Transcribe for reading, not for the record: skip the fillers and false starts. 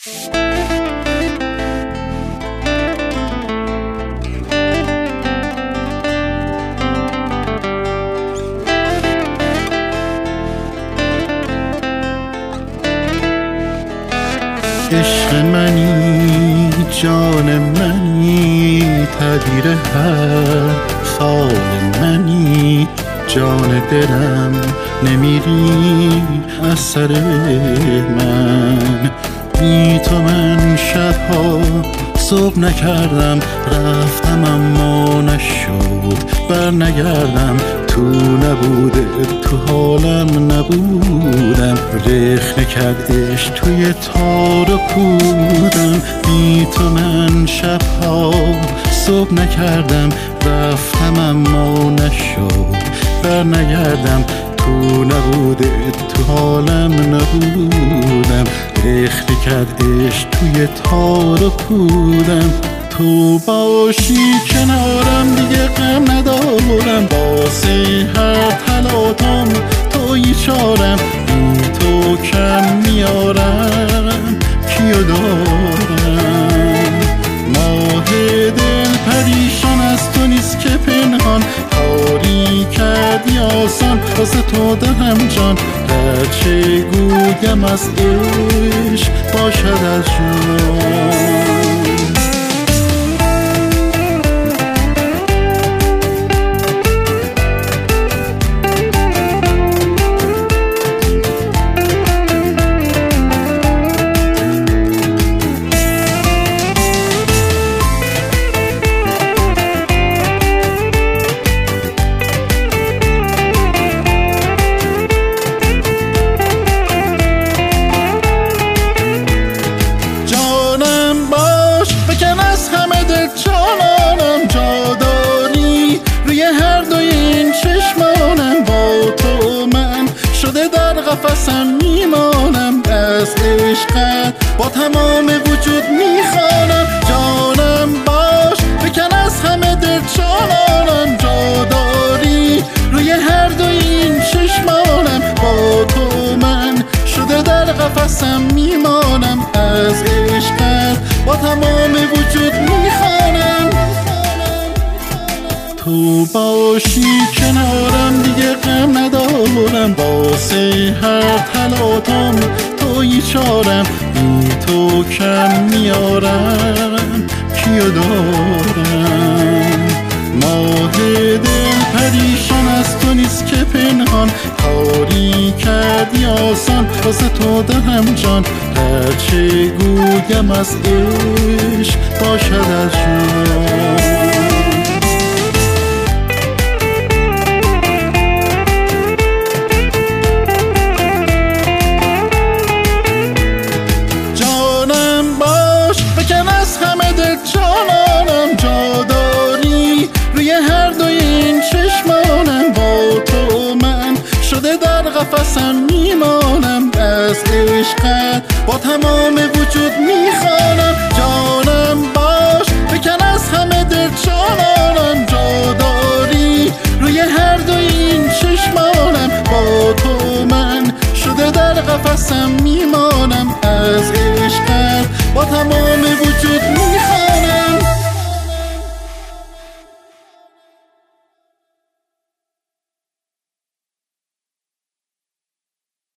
عشق منی، جان منی، تدبیر هر فال منی، جان دلم نمیری از سر من. بی تو من شبها صبح نکردم، رفتم اما نشد بر نگردم. تو نبوده تو حالم نبودم، رخ نکرد عشق توی تار و پودم. بی تو من شبها صبح نکردم، رفتم اما نشد بر نگردم. تو نبوده تو حالم نبودم، رخ نکرد عشق توی تار و پودم. تو باشی کنارم دیگه غم ندارم، واسه هر تلاطم تویی چارم. بی تو کم میارم کیو دارم. ماه دل پریشان از تو نیست که پنهان، کاری کردی آسان واسه تو دلم جان. هرچه گویم از عشق باشد از جان. جانانم جا داری روی هر دوی این چشمانم، با تو من شده در قفسم میمانم. از عشقت با تمام وجود میخوانم. جانم باش بکن از همه دل جانانم، جا داری روی هر دوی این چشمانم، با تو من شده در قفسم میمانم. از عشقت با تمام وجود میخوانم. تو باشی کنارم دیگه غم ندارم، واسه هر تلاطم تویی چارم. بی تو کم میارم کیو دارم. ماه دل پریشان از تو نیست که پنهان، کاری کردی آسان واسه تو دلم جان. هرچه گویم از عشق باشد از جان. جانم باش بکن از همه دل جانانم، جا داری روی هر دوی این چشمانم، با تو من شده در قفسم میمانم. از عشقت با تمام وجود میخوانم. جانم باش بکن از همه دل جانانم، جا داری روی هر دوی این چشمانم، با تو من شده در قفسم میمانم. از